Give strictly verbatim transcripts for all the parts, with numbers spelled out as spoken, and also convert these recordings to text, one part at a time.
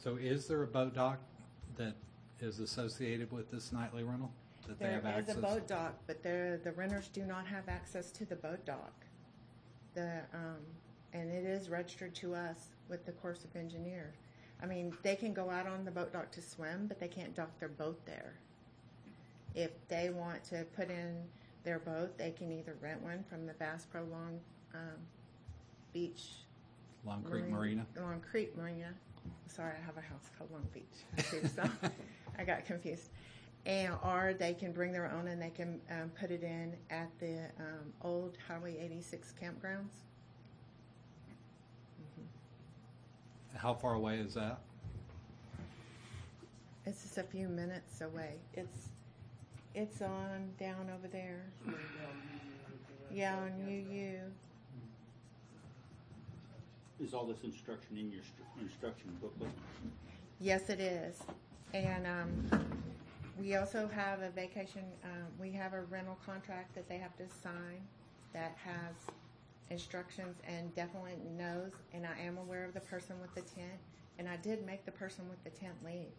So is there a boat dock that is associated with this nightly rental? That they There have is access? a boat dock, but the the renters do not have access to the boat dock. The um, and it is registered to us with the Corps of Engineers. I mean, they can go out on the boat dock to swim, but they can't dock their boat there. If they want to put in their boat, they can either rent one from the Bass Pro Long um, Beach Long Creek Marina? Long Creek Marina. Sorry, I have a house called Long Beach too, so I got confused. And or they can bring their own and they can um, put it in at the um, old Highway eighty-six campgrounds. Mm-hmm. How far away is that? It's just a few minutes away. It's it's on down over there. Yeah, on U U. Is all this instruction in your stru- instruction booklet? Yes, it is. And um, we also have a vacation, um, we have a rental contract that they have to sign that has instructions and definitely knows, and I am aware of the person with the tent, and I did make the person with the tent leave.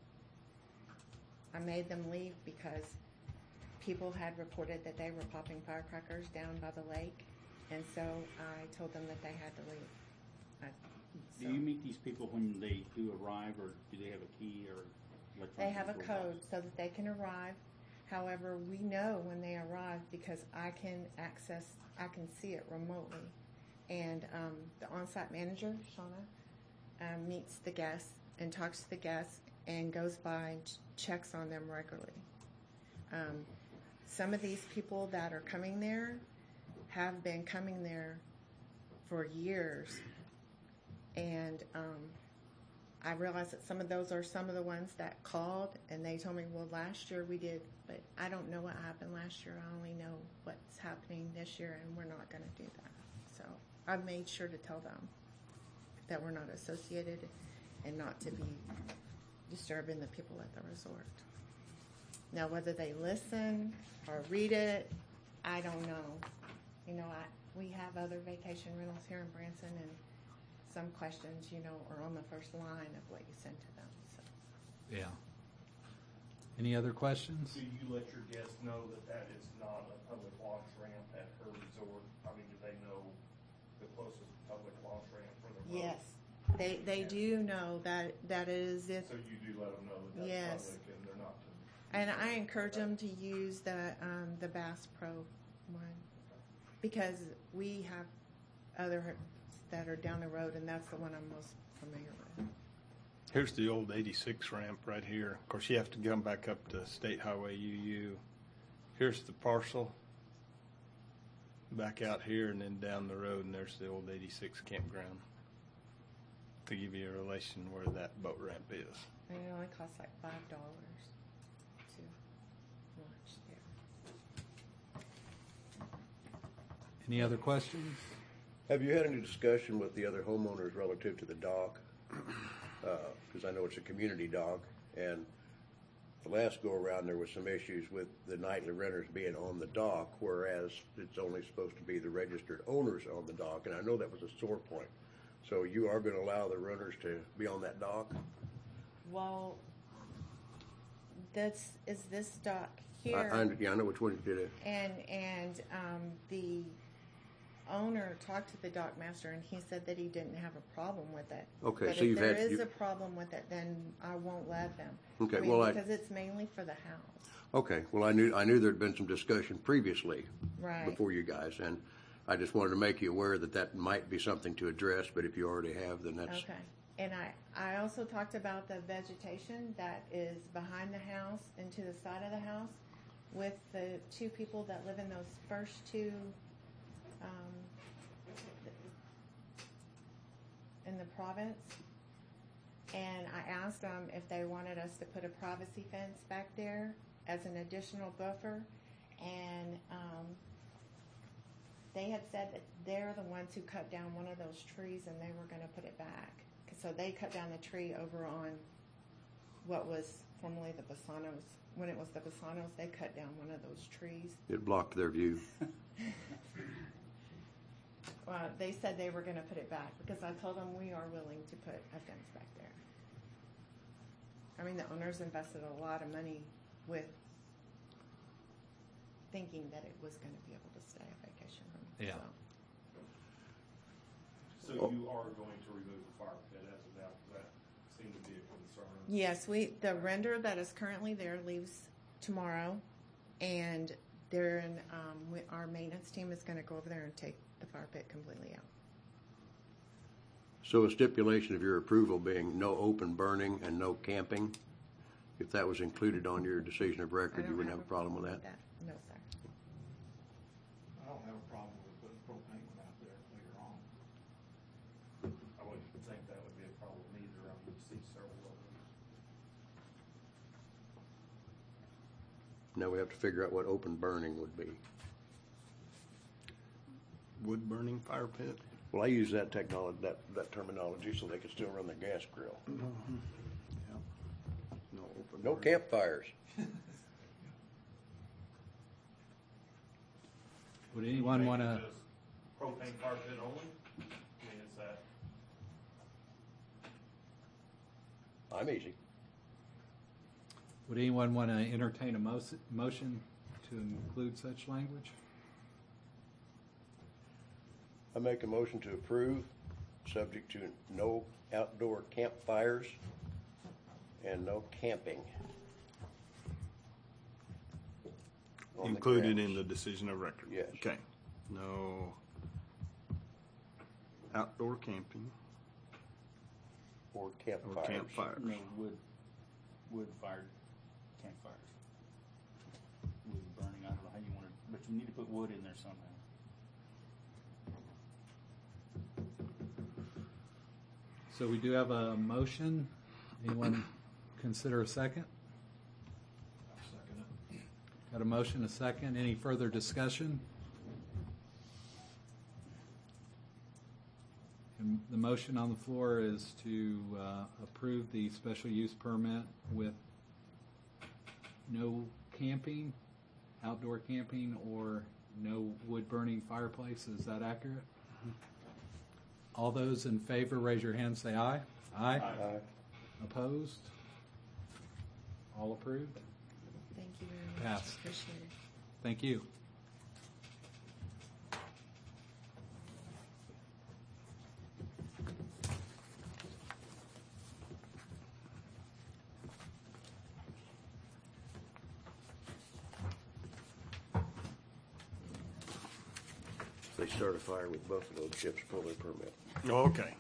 I made them leave because people had reported that they were popping firecrackers down by the lake, and so I told them that they had to leave. I, so. Do you meet these people when they do arrive, or do they have a key or electronic? They have a door code box? so that they can arrive. However, we know when they arrive because I can access, I can see it remotely. And um, the on-site manager, Shauna, um, meets the guests and talks to the guests and goes by and ch- checks on them regularly. Um, some of these people that are coming there have been coming there for years. And um, I realize that some of those are some of the ones that called and they told me, well, last year we did, but I don't know what happened last year. I only know what's happening this year, and we're not going to do that. So I've made sure to tell them that we're not associated and not to be disturbing the people at the resort. Now, whether they listen or read it, I don't know. You know, I, we have other vacation rentals here in Branson, and some questions, you know, are on the first line of what you send to them. So. Yeah. Any other questions? Do you let your guests know that that is not a public launch ramp at her resort? I mean, do they know the closest public launch ramp for their boat? Yes, they they do know that that is if. So you do let them know that that's Yes. public and they're not. To, And I encourage them to use the um, the Bass Pro one because we have other that are down the road, and that's the one I'm most familiar with. Here's the old eighty-six ramp right here. Of course, you have to come back up to State Highway U U. Here's the parcel. Back out here and then down the road, and there's the old eighty-six campground. To give you a relation where that boat ramp is. And it only costs like five dollars to launch there. Any other questions? Have you had any discussion with the other homeowners relative to the dock? Because uh, I know it's a community dock, and the last go-around there was some issues with the nightly renters being on the dock, whereas it's only supposed to be the registered owners on the dock, and I know that was a sore point. So you are going to allow the renters to be on that dock? Well, that's is this dock here. I, I, yeah, I know which one you did it. And and um, the owner talked to the dock master, and he said that he didn't have a problem with it. Okay, but so if you've there had- is you- a problem with it, then I won't let them. Okay, I mean, well, I- because it's mainly for the house. Okay, well, I knew I knew there'd been some discussion previously Right. before you guys, and I just wanted to make you aware that that might be something to address, but if you already have, then that's... Okay. And I, I also talked about the vegetation that is behind the house and to the side of the house with the two people that live in those first two um, in the province. And I asked them if they wanted us to put a privacy fence back there as an additional buffer. And um, they had said that they're the ones who cut down one of those trees and they were going to put it back. So they cut down the tree over on what was formerly the Basanos. When it was the Basanos, they cut down one of those trees. It blocked their view. Well, they said they were going to put it back because I told them we are willing to put a fence back there. I mean, the owners invested a lot of money with thinking that it was going to be able to stay a vacation home. Yeah. So. So you are going to remove the fire pit as of now, because that seemed to be a concern. Yes, we, the render that is currently there leaves tomorrow, and they're in, um, we, our maintenance team is going to go over there and take the fire pit completely out. So a stipulation of your approval being no open burning and no camping, if that was included on your decision of I record, don't you wouldn't have a problem with that? No, sir. I don't have a problem with putting propane out there later on. I wouldn't think that would be a problem either. I mean, you see several of them. Now we have to figure out what open burning would be. Wood burning fire pit. Well, I use that technology, that, that terminology, so they can still run their gas grill. Mm-hmm. Yeah. No open. No burning. campfires. Would anyone want to, Just propane fire pit only? I mean, is that, I'm easy. would anyone want to entertain a mo- motion to include such language? I make a motion to approve, subject to no outdoor campfires and no camping. on the Included in grounds. the decision of record. Yes. Okay. No outdoor camping Or or campfires. campfires. No wood, wood fired campfires. Wood burning, I don't know how you want to, but you need to put wood in there somehow. So we do have a motion. Anyone consider a second? Second it. Got a motion, a second. Any further discussion? And the motion on the floor is to uh, approve the special use permit with no camping, outdoor camping, or no wood burning fireplace. Is that accurate? All those in favor, raise your hand, say aye. Aye. Aye. Opposed? All approved? Thank you very much. Pass. Appreciate it. Thank you. They start a fire with buffalo chips, pull their permit. Okay.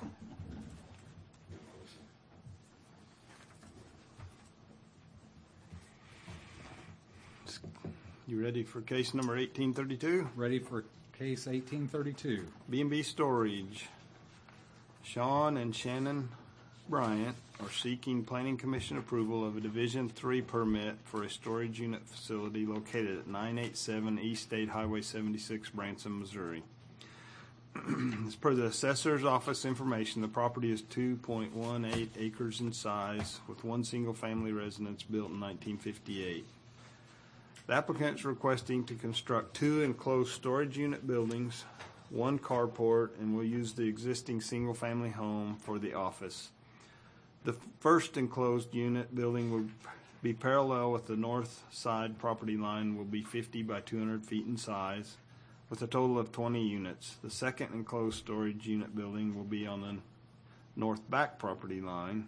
You ready for case number eighteen thirty-two? Ready for case eighteen thirty-two. B and B Storage. Sean and Shannon Bryant are seeking Planning Commission approval of a Division three permit for a storage unit facility located at nine eighty-seven East State Highway seventy-six, Branson, Missouri. As per the assessor's office information, the property is two point one eight acres in size with one single-family residence built in nineteen fifty-eight. The applicant is requesting to construct two enclosed storage unit buildings, one carport, and will use the existing single-family home for the office. The first enclosed unit building will be parallel with the north side property line, will be fifty by two hundred feet in size, with a total of twenty units. The second enclosed storage unit building will be on the north back property line.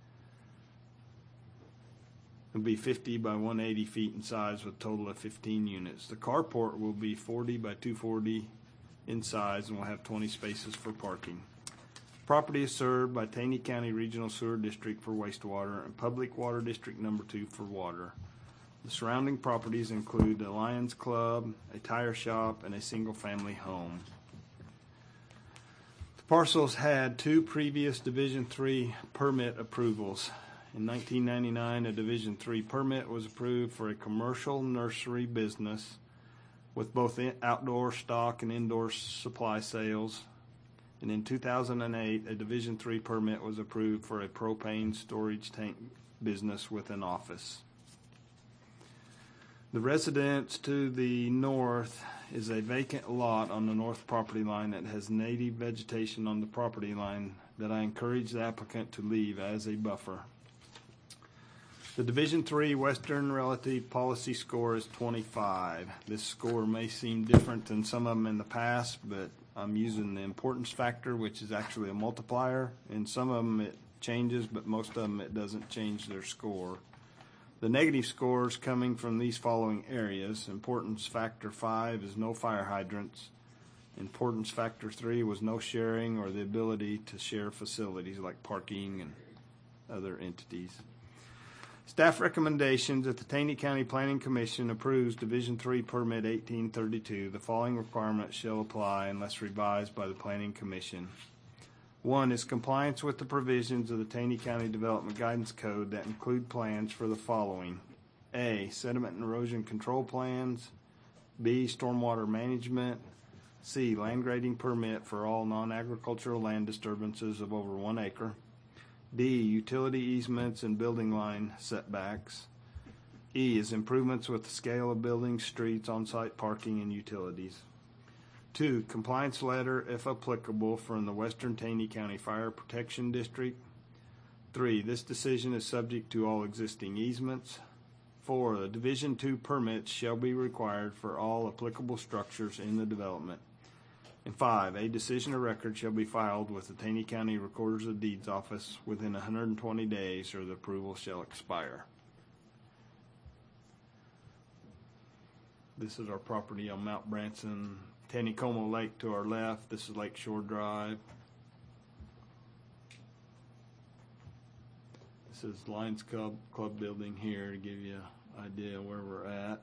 It'll be fifty by one hundred eighty feet in size with a total of fifteen units. The carport will be forty by two hundred forty in size and will have twenty spaces for parking. Property is served by Taney County Regional Sewer District for wastewater and Public Water District Number Two for water. The surrounding properties include the Lions Club, a tire shop, and a single-family home. The parcels had two previous Division three permit approvals. In nineteen ninety-nine, a Division three permit was approved for a commercial nursery business with both outdoor stock and indoor supply sales. And in two thousand eight, a Division three permit was approved for a propane storage tank business with an office. The residence to the north is a vacant lot on the north property line that has native vegetation on the property line that I encourage the applicant to leave as a buffer. The Division three Western Relative Policy score is twenty-five. This score may seem different than some of them in the past, but I'm using the importance factor, which is actually a multiplier. In some of them it changes, but most of them it doesn't change their score. The negative scores coming from these following areas. Importance factor five is no fire hydrants. Importance factor three was no sharing or the ability to share facilities like parking and other entities. Staff recommendations that the Taney County Planning Commission approves Division three Permit eighteen thirty-two. The following requirements shall apply unless revised by the Planning Commission. One is compliance with the provisions of the Taney County Development Guidance Code that include plans for the following. A. Sediment and erosion control plans. B. Stormwater management. C. Land grading permit for all non-agricultural land disturbances of over one acre. D. Utility easements and building line setbacks. E. Is improvements with the scale of buildings, streets, on-site parking, and utilities. Two. Compliance letter, if applicable, from the Western Taney County Fire Protection District. Three. This decision is subject to all existing easements. Four. The Division two permits shall be required for all applicable structures in the development. And five, a decision of record shall be filed with the Taney County Recorders of Deeds Office within one hundred twenty days or the approval shall expire. This is our property on Mount Branson, Taneycomo Lake to our left. This is Lake Shore Drive. This is Lions Club, Club building here to give you an idea where we're at.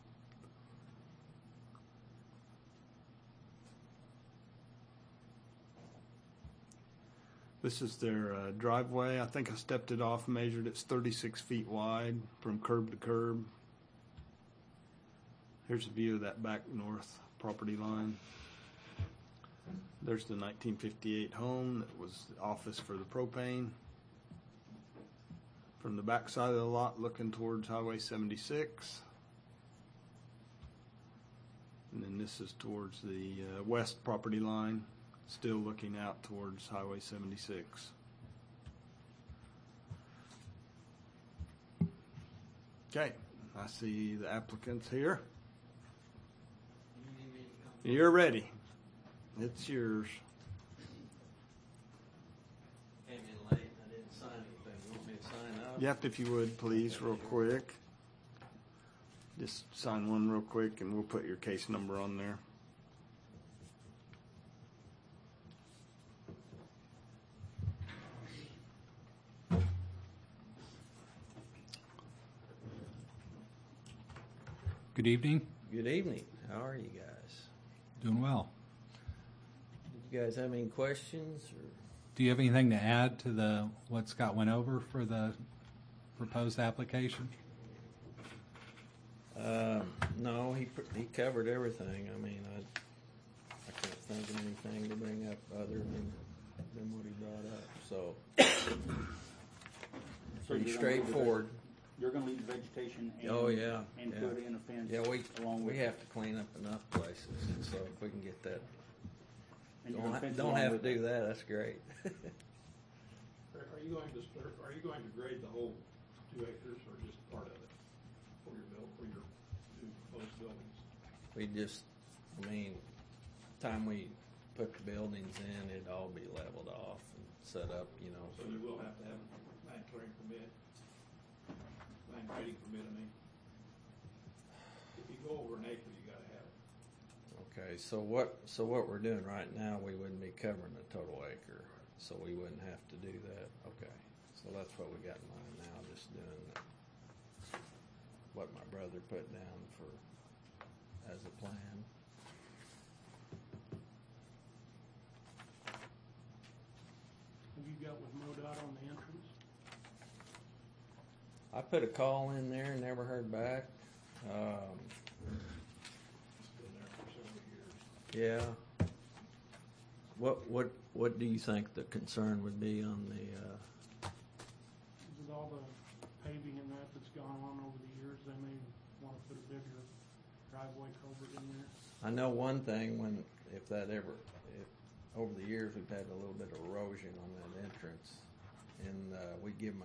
This is their uh, driveway. I think I stepped it off, measured it's thirty-six feet wide from curb to curb. Here's a view of that back north property line. There's the nineteen fifty-eight home that was the office for the propane. From the back side of the lot looking towards Highway seventy-six. And then this is towards the uh, west property line, still looking out towards Highway seventy-six. Okay, I see the applicants here. You're ready. It's yours. Came in late, I didn't sign anything. You want me to sign up? Yep, if you would, please, real quick. Just sign one real quick and we'll put your case number on there. Good evening. Good evening. How are you guys? Doing well. Did you guys have any questions? Or? Do you have anything to add to the what Scott went over for the proposed application? Um, no, he pr- he covered everything. I mean, I I can't think of anything to bring up other than than what he brought up. So So pretty you're gonna leave the straightforward. veg- You're gonna leave the vegetation and. Oh yeah, And yeah. put in a fence. Yeah, we along with we it. have to clean up enough places. So if we can get that, And you're don't gonna ha- fence don't along have to with it. do that. That's great. Are are you going to, start- are you going to grade the whole two acres or just part of it for your build, for your two proposed buildings? We just, I mean, time we put the buildings in, it'd all be leveled off and set up, you know. So you will have to have land clearing permit, land grading permit, I mean. If you go over an acre, you gotta have it. Okay, so what, so what we're doing right now, we wouldn't be covering the total acre, so we wouldn't have to do that. Okay, so that's what we got in mind now, just doing what my brother put down for, as a plan. Have you got with MoDOT on the entrance? I put a call in there, never heard back. Um, It's been there for several years. yeah. What, what, what do you think the concern would be on the, uh, With all the paving and that that's gone on over the years, they may want to put a bigger driveway culvert in there. I know one thing, when, if that ever, if, over the years, we've had a little bit of erosion on that entrance, and, uh, we give them